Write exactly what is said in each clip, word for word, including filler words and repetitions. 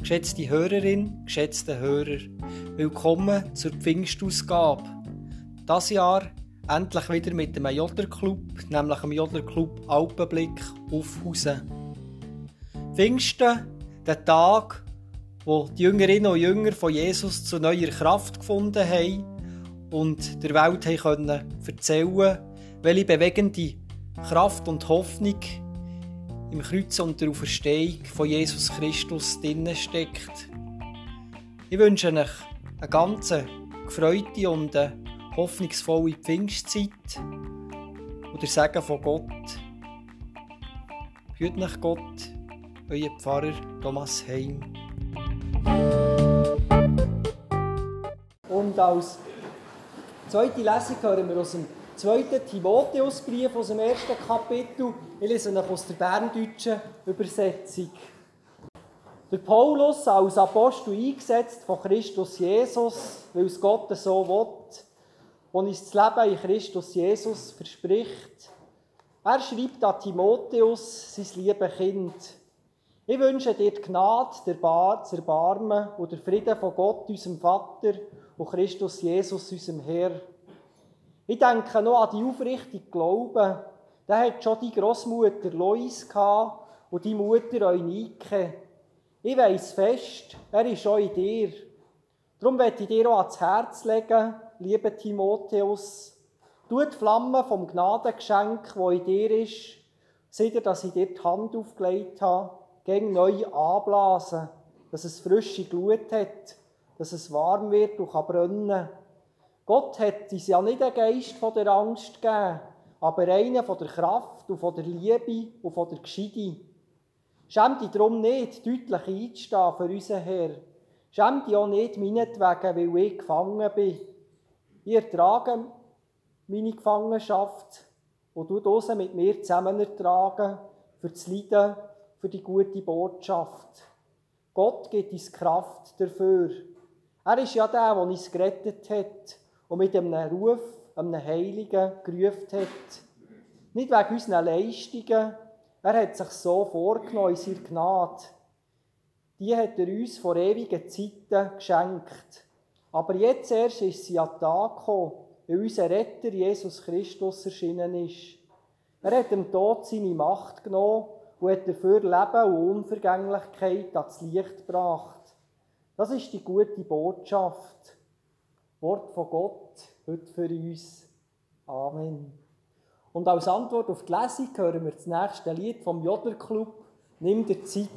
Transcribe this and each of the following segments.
Geschätzte Hörerin, geschätzte Hörer, willkommen zur Pfingstausgabe. Dieses Jahr endlich wieder mit einem Jodlerclub, nämlich dem Jodlerclub Alpenblick Aufhausen. Pfingsten, der Tag, wo die Jüngerinnen und Jünger von Jesus zu neuer Kraft gefunden haben und der Welt haben können erzählen, welche bewegende Kraft und Hoffnung im Kreuz und der Auferstehung von Jesus Christus drinnen steckt. Ich wünsche euch eine ganz gefreute und eine hoffnungsvolle Pfingstzeit und der Segen von Gott. Hüt nach Gott, euer Pfarrer Thomas Heim. Und als zweite Lesung hören wir aus dem zweiten Timotheusbrief aus dem ersten Kapitel. Ich lese ihn aus der berndeutschen Übersetzung. Der Paulus als Apostel eingesetzt von Christus Jesus, weil es Gott so will, und uns das Leben in Christus Jesus verspricht. Er schreibt an Timotheus, sein liebes Kind: Ich wünsche dir die Gnade, das Erbarmen und der Frieden von Gott, unserem Vater, und Christus Jesus, unserem Herr. Ich denke noch an die aufrichtige Glauben. Der hat schon die Grossmutter Lois gehabt und die Mutter Eunike. Ich weiss fest, er ist auch in dir. Darum möchte ich dir auch ans Herz legen, lieber Timotheus. Tu die Flamme vom Gnadengeschenk, das in dir ist, seit dass ich dir die Hand aufgelegt habe, gegen neu anblasen, dass es frische Glut hat, dass es warm wird und kann brennen. Gott hat uns ja nicht einen Geist von der Angst gegeben, aber einen von der Kraft und von der Liebe und von der Gescheide. Schäm dich darum nicht, deutlich einzustehen für unseren Herr. Schäm dich auch nicht meinetwegen, weil ich gefangen bin. Ich ertrage meine Gefangenschaft und du Dose mit mir zusammen ertragen für das Leiden, für die gute Botschaft. Gott gibt uns Kraft dafür. Er ist ja der, der uns gerettet hat und mit einem Ruf, einem Heiligen gerufen hat. Nicht wegen unseren Leistungen, er hat sich so vorgenommen in seiner Gnade. Die hat er uns vor ewigen Zeiten geschenkt. Aber jetzt erst ist sie an den Tag gekommen, weil unser Retter Jesus Christus erschienen ist. Er hat dem Tod seine Macht genommen und hat dafür Leben und Unvergänglichkeit ans Licht gebracht. Das ist die gute Botschaft. Wort von Gott, heute für uns. Amen. Und als Antwort auf die Lesung hören wir das nächste Lied vom Jodlerclub «Nimm dir Zeit».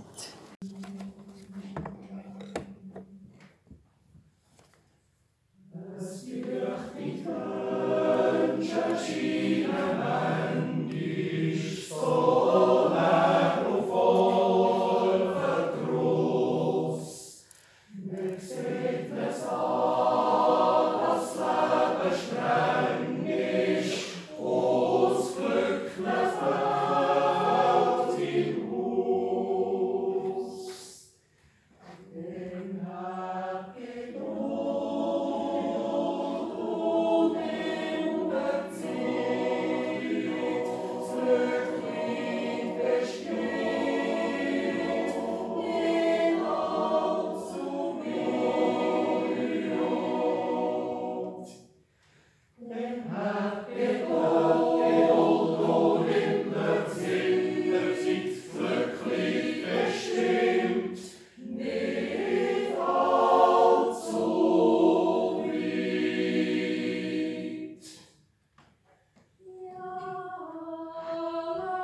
Es gibt nicht Wünsche, schienen manchmal so leer und voll Verdruss. Mir sieht es an, das Leben streng ist, und das Glück fällt in Haus. Den Herr Geduld und in der Zeit glücklich besteht, in allzu Not. Den Herr Geduld und in der Zeit glücklich bestimmt, nicht allzu weit. Ja,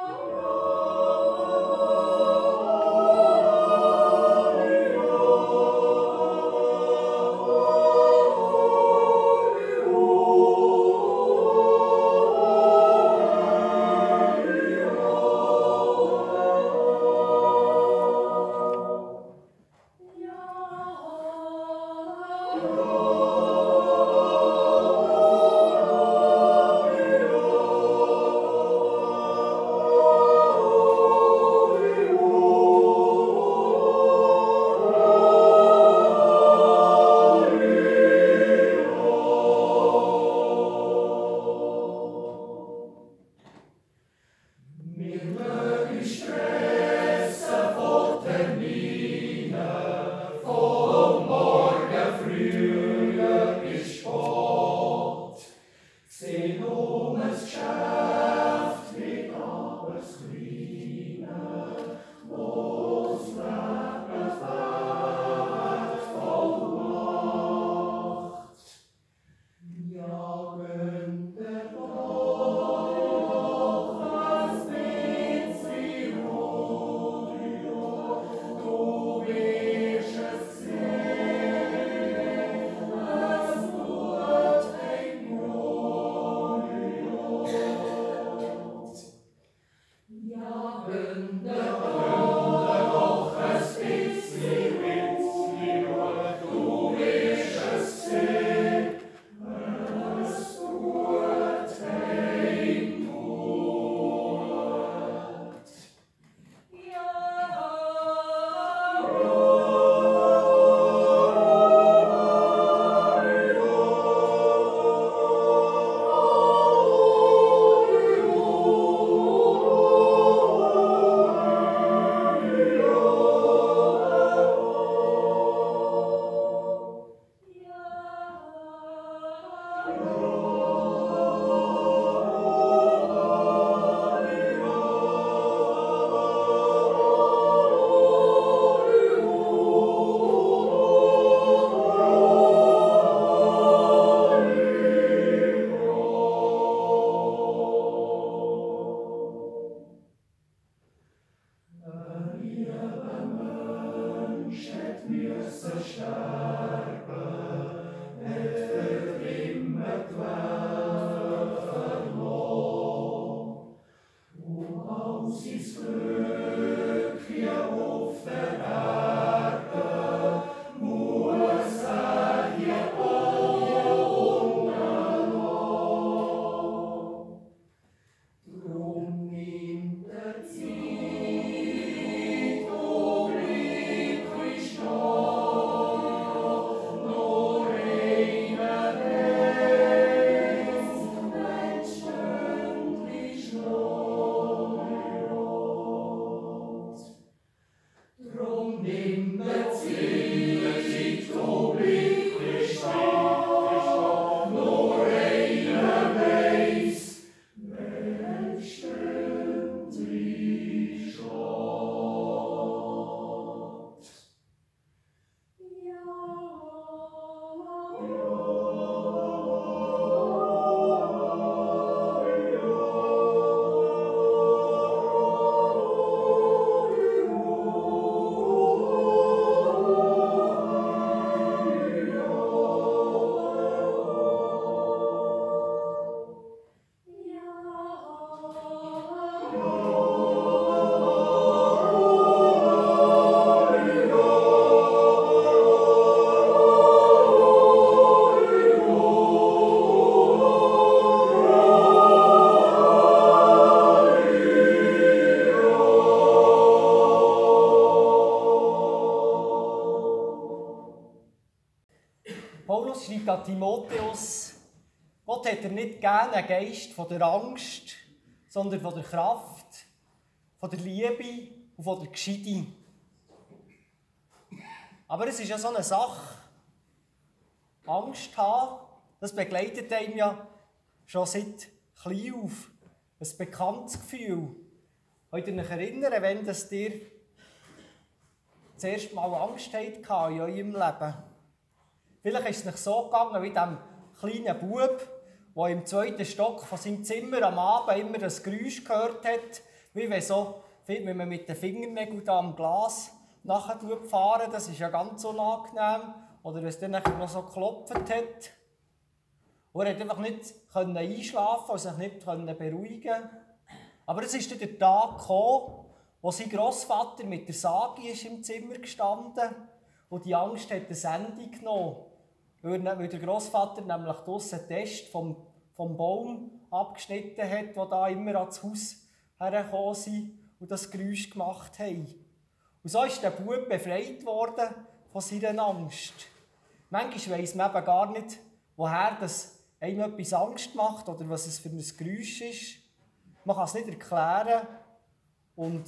Paulus schreibt an Timotheus, Gott hat er nicht gerne einen Geist von der Angst, sondern von der Kraft, von der Liebe und von der Gescheide. Aber es ist ja so eine Sache, Angst haben, das begleitet einem ja schon seit klein auf. Ein bekanntes Gefühl. Könnt ihr euch erinnern, wenn das dir das erste Mal Angst hattet in eurem Leben? Vielleicht ist es nicht so gegangen wie dem kleinen Bub, der im zweiten Stock von seinem Zimmer am Abend immer das Geräusch gehört hat, wie wenn, so, wenn man mit den Fingernägeln am Glas nachher fahren. Das ist ja ganz unangenehm. Oder wenn es dann noch so geklopft hat. Und er konnte einfach nicht einschlafen und sich nicht beruhigen. Aber es ist dann der Tag gekommen, wo sein Grossvater mit der Sage ist im Zimmer gestanden und die Angst hat ein Ende genommen. Weil der Grossvater nämlich draussen einen Test vom, vom Baum abgeschnitten hat, der da immer ans Haus hergekommen ist und das Geräusch gemacht hat. Und so ist der Bub befreit worden von seiner Angst. Manchmal weiss man eben gar nicht, woher das einem etwas Angst macht oder was es für ein Geräusch ist. Man kann es nicht erklären. Und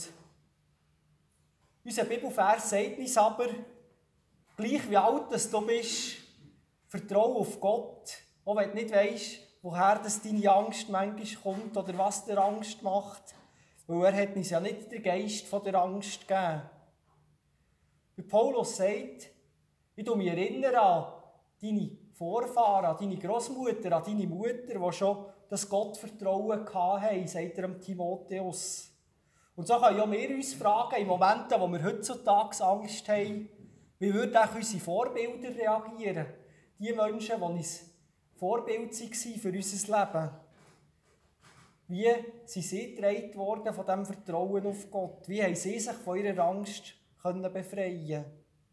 unser Bibelvers sagt uns aber, gleich wie alt du bist, vertraue auf Gott, auch wenn du nicht weisst, woher das deine Angst manchmal kommt oder was dir Angst macht. Weil er hat uns ja nicht den Geist von der Angst gegeben. Wie Paulus sagt, ich erinnere mich erinnern an deine Vorfahren, an deine Großmutter, an deine Mutter, die schon das Gottvertrauen hatten, sagt er dem Timotheus. Und so können ja wir uns fragen, in Momenten, wo wir heutzutage Angst haben, wie würden auch unsere Vorbilder reagieren? Die Menschen, die uns Vorbild waren für unser Leben. Wie sind sie getragen worden von diesem Vertrauen auf Gott? Wie haben sie sich von ihrer Angst können befreien?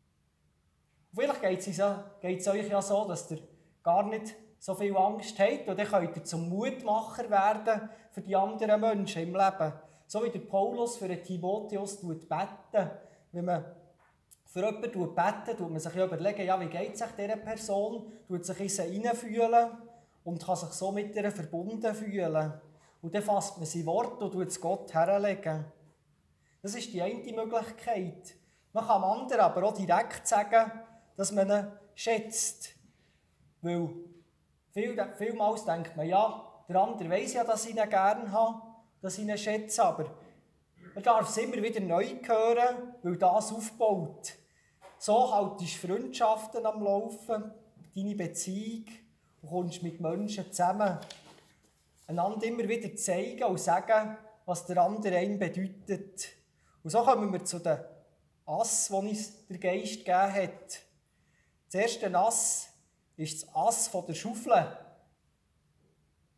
Und vielleicht geht es, ja, geht es euch ja so, dass ihr gar nicht so viel Angst habt und dann könnt ihr zum Mutmacher werden für die anderen Menschen im Leben. So wie der Paulus für den Timotheus beten. Wenn man für jemanden betet, tut man sich überlegen, ja, wie geht es sich dieser Person, tut sich in sie hineinfühlen und kann sich so mit ihr verbunden fühlen. Und dann fasst man sein Wort und tut es Gott herlegen. Das ist die eine Möglichkeit. Man kann dem anderen aber auch direkt sagen, dass man ihn schätzt. Weil viel, vielmals denkt man, ja, der andere weiss ja, dass ich ihn gerne habe, dass ich ihn schätze, aber man darf es immer wieder neu hören, weil das aufbaut. So haltest du Freundschaften am Laufen, deine Beziehung und kommst mit Menschen zusammen. Einander immer wieder zeigen und sagen, was der andere einem bedeutet. Und so kommen wir zu den Ass, die uns der Geist gegeben hat. Das erste Ass ist das Ass von der Schaufel.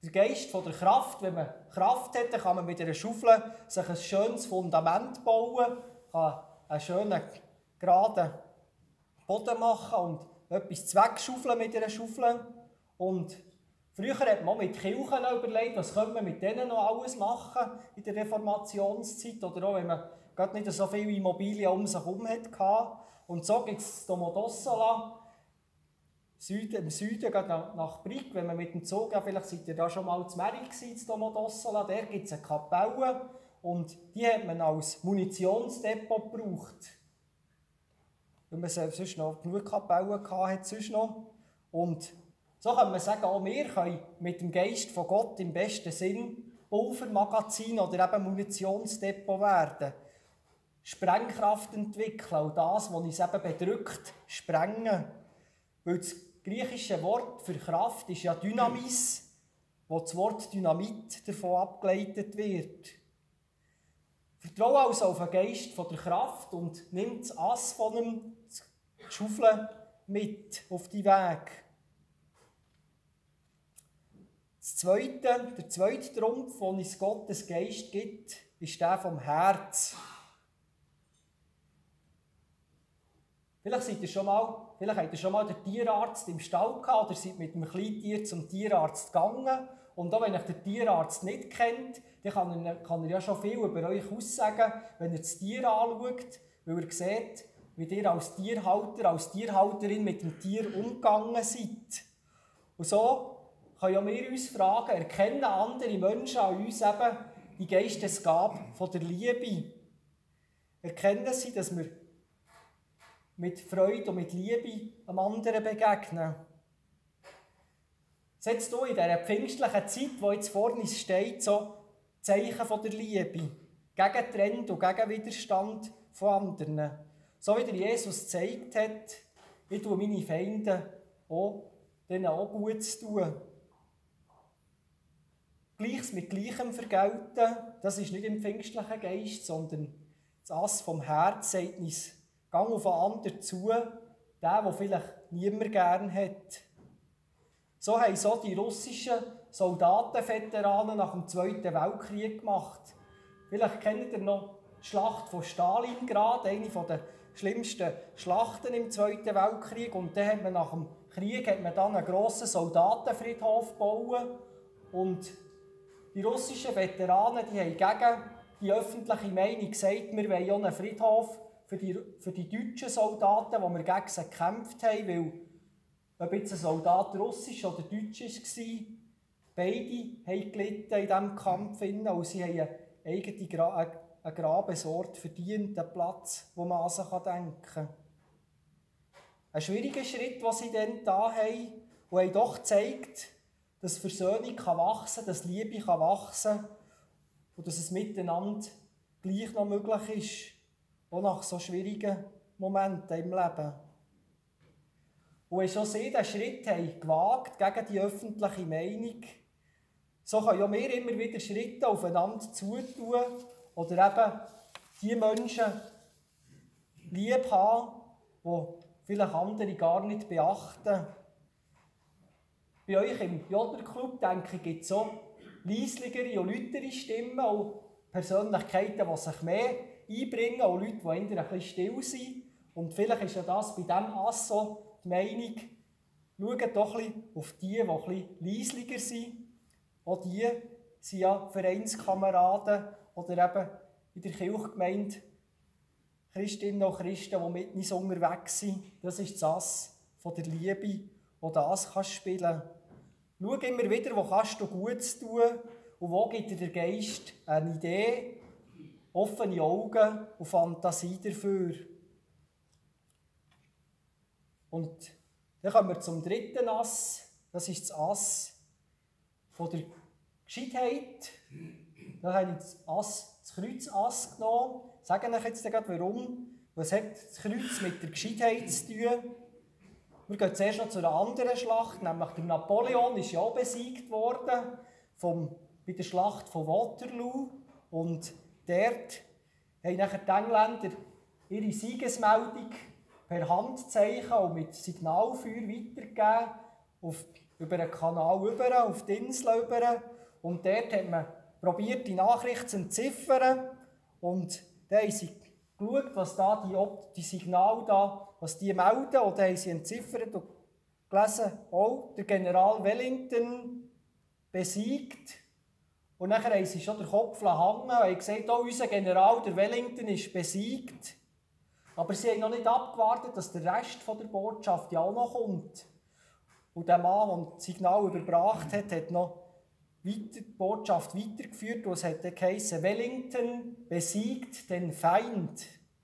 Der Geist von der Kraft, wenn man Kraft hat, dann kann man mit einer Schaufel sich ein schönes Fundament bauen, kann einen schönen, geraden Boden machen und etwas zweckschaufeln mit einer Schaufel. Und früher hat man auch mit Kirchen überlegt, was könnte man mit denen noch alles machen in der Reformationszeit, oder auch wenn man gerade nicht so viele Immobilien um sich herum hatte. Und so gibt es das Domodossola, Süden, im Süden, gerade nach, nach Brig, wenn man mit dem Zug, ja, vielleicht seid ihr da schon mal zu Meri gewesen, das Domodossola, der gibt es eine Kapelle und die hat man als Munitionsdepot gebraucht. Weil man sonst noch genug Kapellen hatte, sonst noch. Und so kann man sagen, auch wir können mit dem Geist von Gott im besten Sinn Pulvermagazin oder eben Munitionsdepot werden. Sprengkraft entwickeln und das, was uns eben bedrückt, sprengen. Weil das griechische Wort für Kraft ist ja Dynamis, wo das Wort Dynamit davon abgeleitet wird. Vertraue also auf den Geist von der Kraft und nimm das Ass von ihm, die Schaufel, mit auf die Weg. Das zweite, der zweite Trumpf, den uns Gottes Geist gibt, ist der vom Herz. Vielleicht seid ihr schon mal, vielleicht habt ihr schon mal den Tierarzt im Stall gehabt oder seid mit einem Kleintier zum Tierarzt gegangen. Und auch wenn euch der Tierarzt nicht kennt, dann kann er, kann er ja schon viel über euch aussagen, wenn er das Tier anschaut, weil er sieht, wie ihr als Tierhalter, als Tierhalterin mit dem Tier umgegangen seid. Und so können ja wir uns fragen, erkennen andere Menschen an uns eben die Geistesgabe von der Liebe? Erkennen sie, dass wir mit Freude und mit Liebe einem anderen begegnen? Setzt du in dieser pfingstlichen Zeit, die jetzt vor uns steht, so Zeichen von der Liebe, gegen Trend und gegen Widerstand von anderen. So wie der Jesus gezeigt hat, ich tue meine Feinde auch, denen auch gut zu tun. Gleiches mit Gleichem vergelten, das ist nicht im pfingstlichen Geist, sondern das Ass vom Herz sagt uns, gang auf einen anderen zu, der, der vielleicht niemand gern hat. So haben so die russischen Soldatenveteranen nach dem Zweiten Weltkrieg gemacht. Vielleicht kennt ihr noch die Schlacht von Stalingrad, eine der schlimmsten Schlachten im Zweiten Weltkrieg. Und dann hat man nach dem Krieg hat man dann einen grossen Soldatenfriedhof gebaut. Und die russischen Veteranen die haben gegen die öffentliche Meinung gesagt, wir wollen auch einen Friedhof für die, für die deutschen Soldaten, die wir gegen sie gekämpft haben, weil ob jetzt ein Soldat russisch oder deutsch war, beide haben gelitten in diesem Kampf und sie haben eine eigene Gra eine Grabensort verdient, einen Platz, wo man an sie denken kann. Ein schwieriger Schritt, den sie dann da haben, und haben doch gezeigt, dass Versöhnung kann wachsen, dass Liebe kann wachsen und dass es miteinander gleich noch möglich ist, auch nach so schwierigen Momenten im Leben. Und wenn schon sie diesen Schritt haben gewagt gegen die öffentliche Meinung, so können ja wir immer wieder Schritte aufeinander zutun oder eben die Menschen lieb haben, die vielleicht andere gar nicht beachten. Bei euch im Jodlerclub, denke ich, gibt es so leisligere und lautere Stimmen, auch Persönlichkeiten, die sich mehr einbringen, auch Leute, die eher ein bisschen still sind. Und vielleicht ist ja das bei diesem Ass so die Meinung, schaut doch ein bisschen auf die, die ein bisschen leisliger sind. Auch die sind ja Vereinskameraden oder eben in der Kirchgemeinde Christinnen und Christen, die mit uns unterwegs sind. Das ist das Ass von der Liebe, wo das kannst spielen. Schau immer wieder, wo kannst du Gutes tun und wo gibt dir der Geist eine Idee, offene Augen und Fantasie dafür. Und dann kommen wir zum dritten Ass. Das ist das Ass von der Gescheitheit. Da habe ich das, Ass, das Kreuzass genommen. Ich sage euch jetzt gerade warum. Was hat das Kreuz mit der Gescheitheit zu tun? Wir gehen zuerst noch zu einer anderen Schlacht, nämlich der Napoleon ist ja auch besiegt worden vom, bei der Schlacht von Waterloo. Und dort haben nachher die Engländer ihre Siegesmeldung per Handzeichen und mit Signalfeuer weitergegeben auf über einen Kanal rüber, auf die Insel rüber. Und dort hat man probiert, die Nachricht zu entziffern. Und dann haben sie geschaut, was da die, die Signale da, was die melden. Und dann haben sie entziffert und gelesen, oh, der General Wellington besiegt. Und dann haben sie schon den Kopf hängen und haben gesagt, oh, unser General, der Wellington, ist besiegt. Aber sie haben noch nicht abgewartet, dass der Rest von der Botschaft ja auch noch kommt. Und der Mann, der das Signal überbracht hat, hat noch weiter die Botschaft weitergeführt. Und es hat dann geheißen, Wellington besiegt den Feind.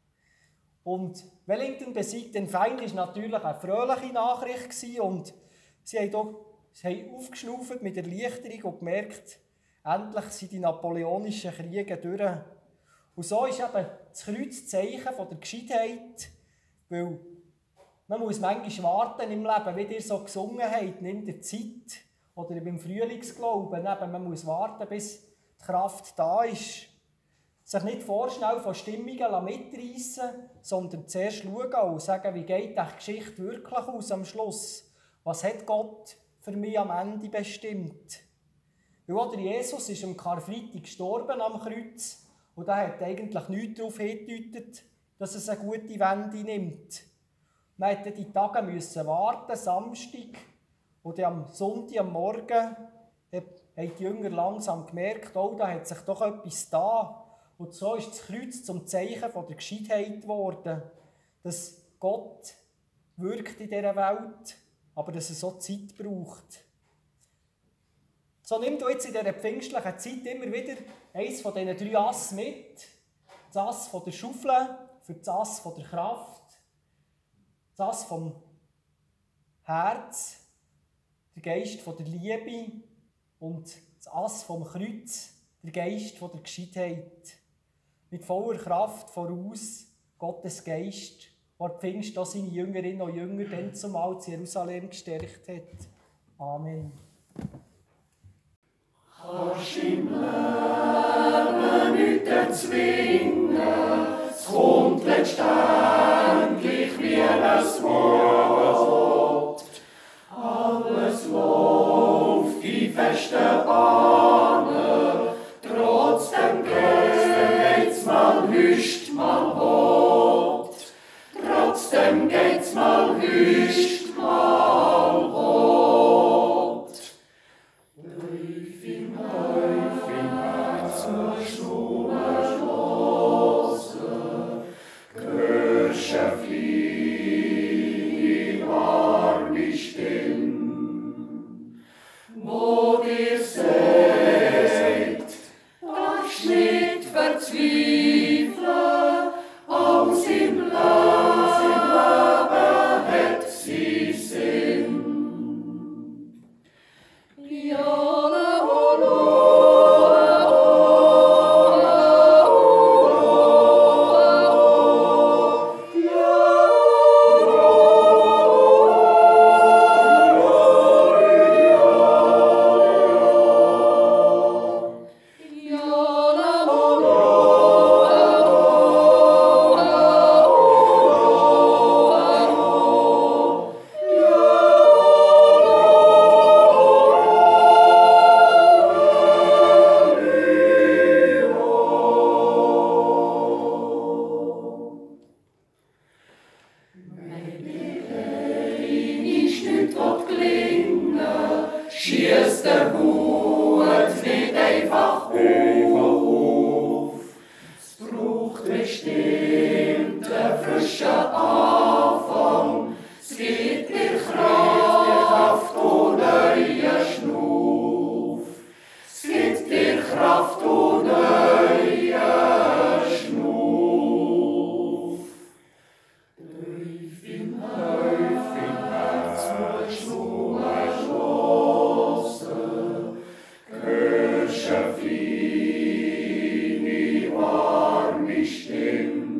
Und Wellington besiegt den Feind ist natürlich eine fröhliche Nachricht gewesen. Und sie haben, doch, sie haben aufgeschnauft mit Erleichterung und gemerkt, endlich sind die napoleonischen Kriege durch. Und so ist eben das Kreuzzeichen von der Gescheitheit, weil man muss manchmal warten im Leben, wie ihr so gesungen habt, nimm dir Zeit. Oder beim Frühlingsglauben, eben, man muss warten, bis die Kraft da ist. Sich nicht vorschnell von Stimmungen mitreissen, sondern zuerst schauen und sagen, wie geht die Geschichte wirklich aus am Schluss? Was hat Gott für mich am Ende bestimmt? Weil auch der Jesus ist am Karfreitag gestorben am Kreuz und da hat eigentlich nichts darauf hingedeutet, dass es eine gute Wende nimmt. Man musste die Tage müssen warten, Samstag, und am Sonntag am Morgen haben die Jünger langsam gemerkt, oh, da hat sich doch etwas da. Und so ist das Kreuz zum Zeichen von der Gescheitheit geworden, dass Gott wirkt in dieser Welt, aber dass es auch Zeit braucht. So nimm du jetzt in dieser pfingstlichen Zeit immer wieder eines von diesen drei Assen mit. Das Ass von der Schaufel für das Ass von der Kraft, das Ass vom Herz, der Geist von der Liebe und das Ass vom Kreuz, der Geist von der Gescheitheit. Mit voller Kraft voraus Gottes Geist, der Pfingst auch seine Jüngerinnen und Jünger dann zumal zu Jerusalem gestärkt hat. Amen. Kannst im Leben nicht erzwingen, es kommt letztendlich wie ein Wort. Alles läuft die feste Bahnen, trotzdem geht's mal hüscht, mal hot. Trotzdem geht's mal hüscht, mal hot. Tief im Tief im Herzen verschlossen, hörst du viel warme Stimme, wo dir sagt, darfst nicht verzweifeln, aus im Leben hat sie Sinn. Ja, schießt der Hut nicht einfach auf. Es braucht bestimmt einen frischen Anfang. Es gibt dir Kraft und neue Schnuff. Es gibt dir Kraft und neue Schnuff. Tief im Tief im Herzen verschlossen, hörst du feine, warme Stimme.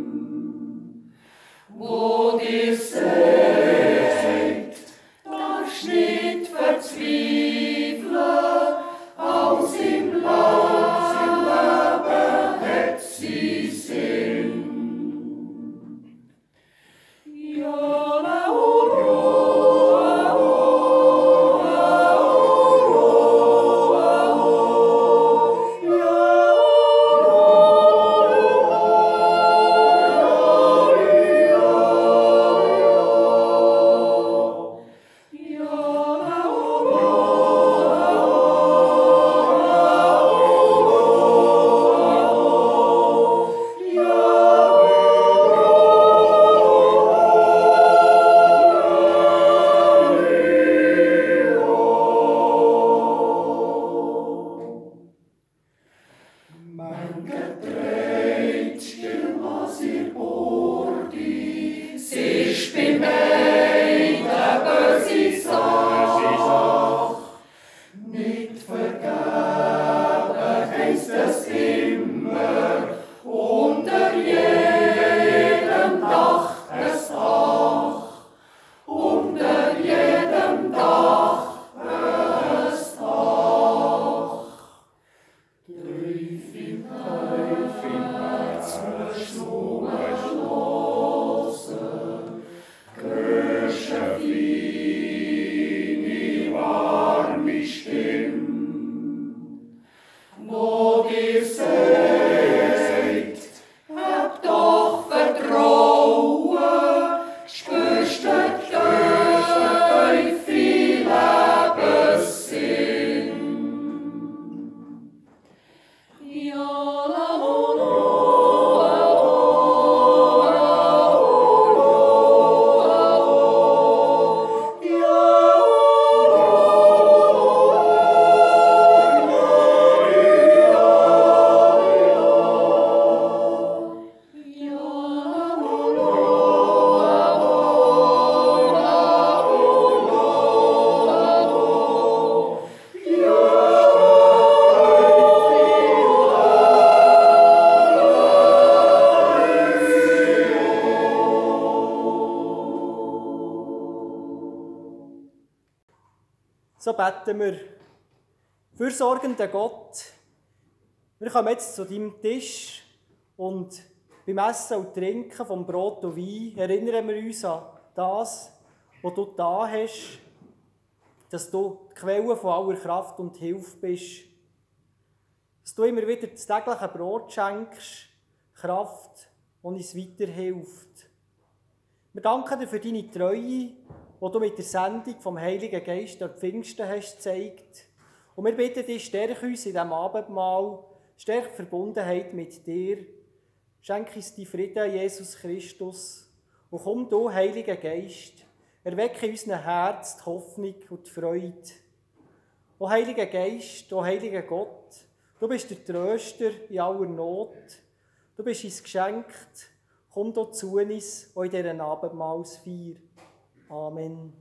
So beten wir. Fürsorgender Gott, wir kommen jetzt zu deinem Tisch und beim Essen und Trinken vom Brot und Wein erinnern wir uns an das, was du da hast, dass du die Quelle von aller Kraft und Hilfe bist. Dass du immer wieder das tägliche Brot schenkst, Kraft, die uns weiterhilft. Wir danken dir für deine Treue, die du mit der Sendung vom Heiligen Geist an Pfingsten hast gezeigt. Und wir bitten dich, stärke uns in diesem Abendmahl, stärke die Verbundenheit mit dir. Schenke uns die Frieden, Jesus Christus. Und komm du, Heiliger Geist, erwecke in unserem Herz die Hoffnung und die Freude. O Heiliger Geist, o Heiliger Gott, du bist der Tröster in aller Not. Du bist uns geschenkt. Komm du zu uns, auch in dieser Abendmahlsfeier. Amen.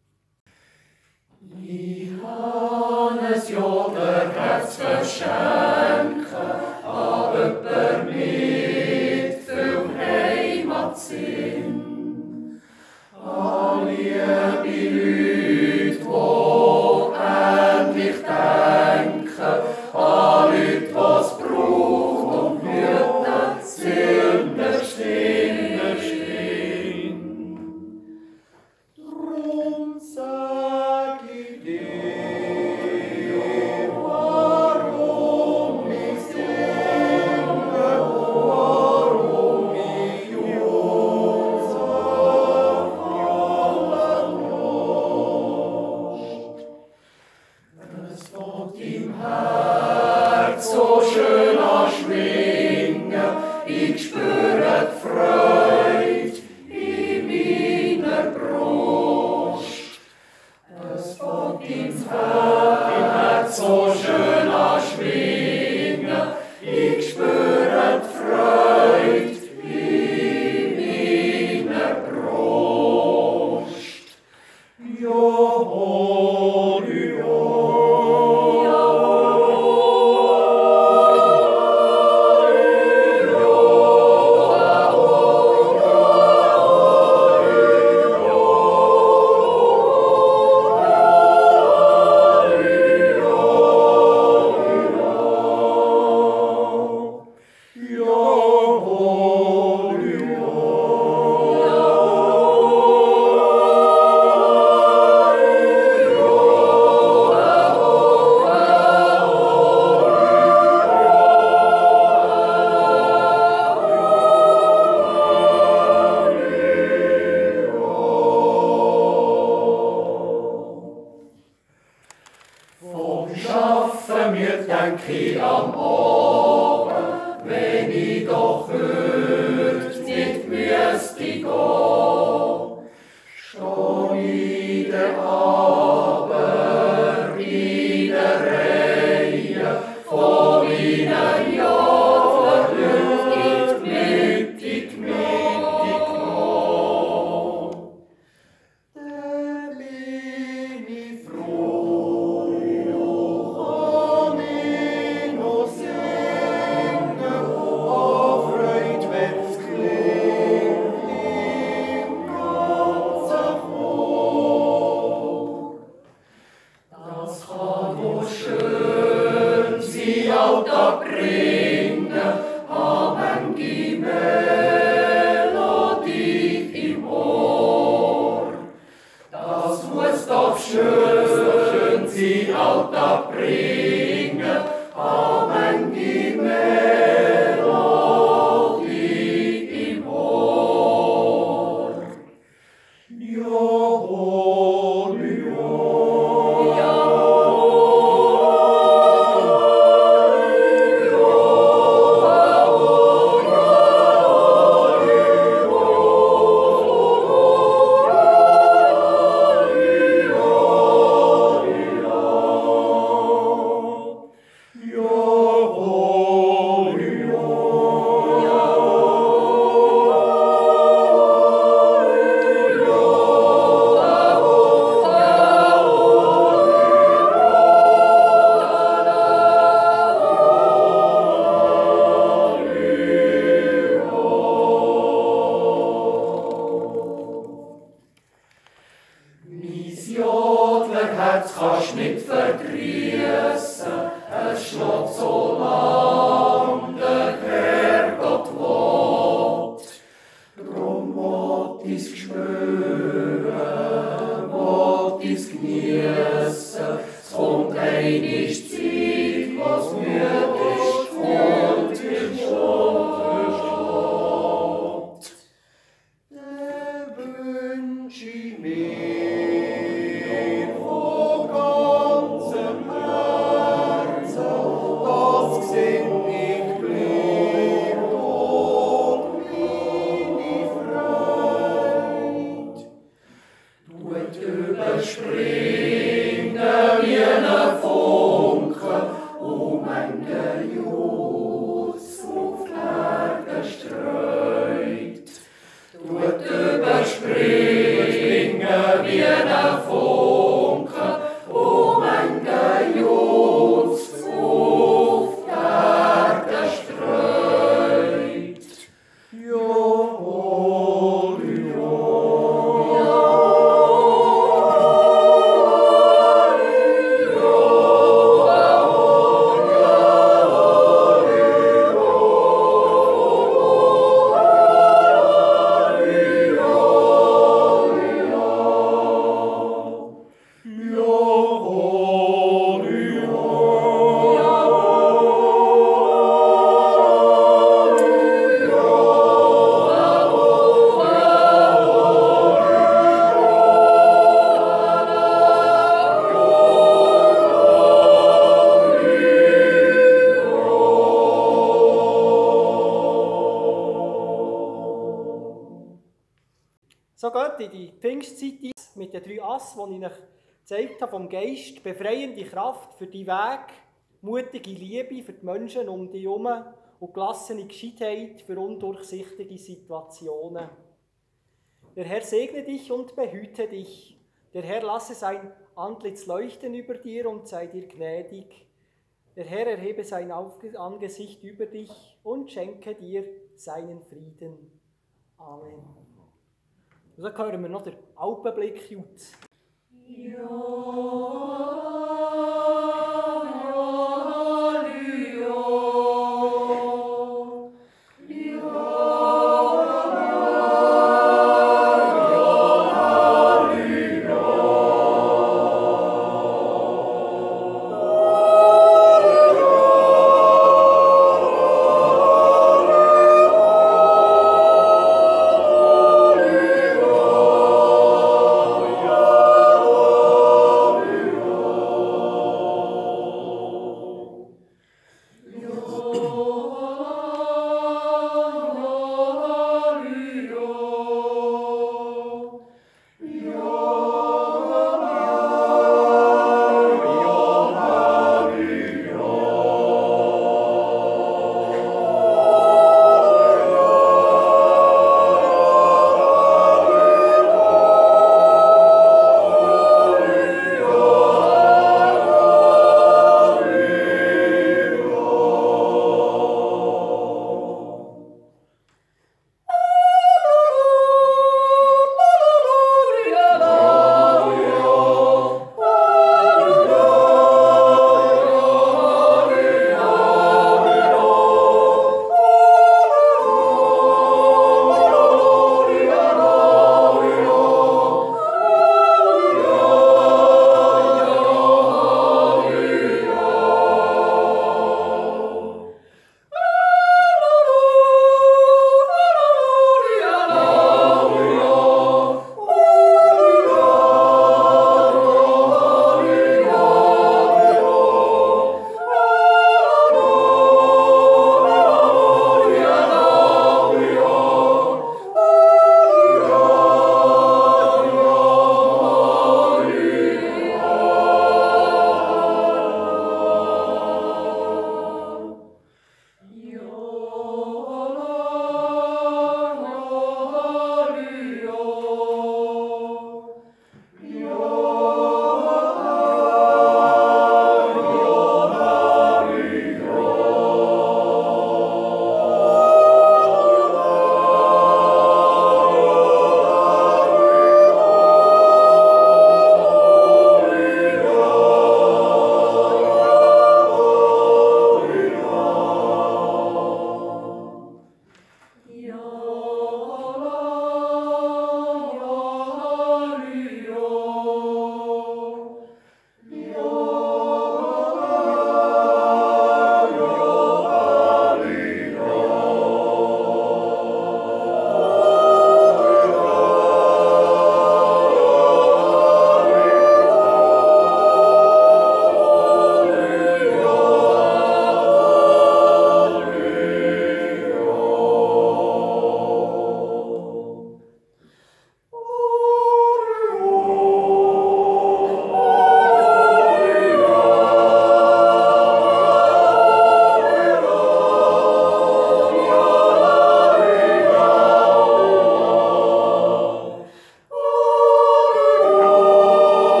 Johannes Joder Herz verschenken, aber per mit viel Heimatsinn. Alle liebe Leute, die endlich denken, an Leute, was braucht und Hüten, Silber stehen, stehen. Drum sag ich dir, warum ich singe, warum ich jubel voller Trost. Es kommt im Herz so schön anschwingen, ich spüre die Freude in meiner Brust. Es kommt im Herz so schön anschwingen, ich spüre die Freude in meiner Brust. Jawohl, vom Schaffen mir denk ich am Abend, wenn ich doch hört, nicht müsste gehen. Steh ich der Aber in der Reihe von meinen Jahren, mittig, mittig, mittig noch. Dann bin ich froh, kann ich noch singen, oh Freude, wenn's klingt im ganzen Chor. So geht in die Pfingstzeit mit den drei Assen, die ich euch gezeigt habe, vom Geist, befreiende Kraft für die Weg, mutige Liebe für die Menschen um dich herum und gelassene Gescheitheit für undurchsichtige Situationen. Der Herr segne dich und behüte dich. Der Herr lasse sein Antlitz leuchten über dir und sei dir gnädig. Der Herr erhebe sein Angesicht über dich und schenke dir seinen Frieden. Amen. Und dann hören wir noch den Alpenblick. Ja.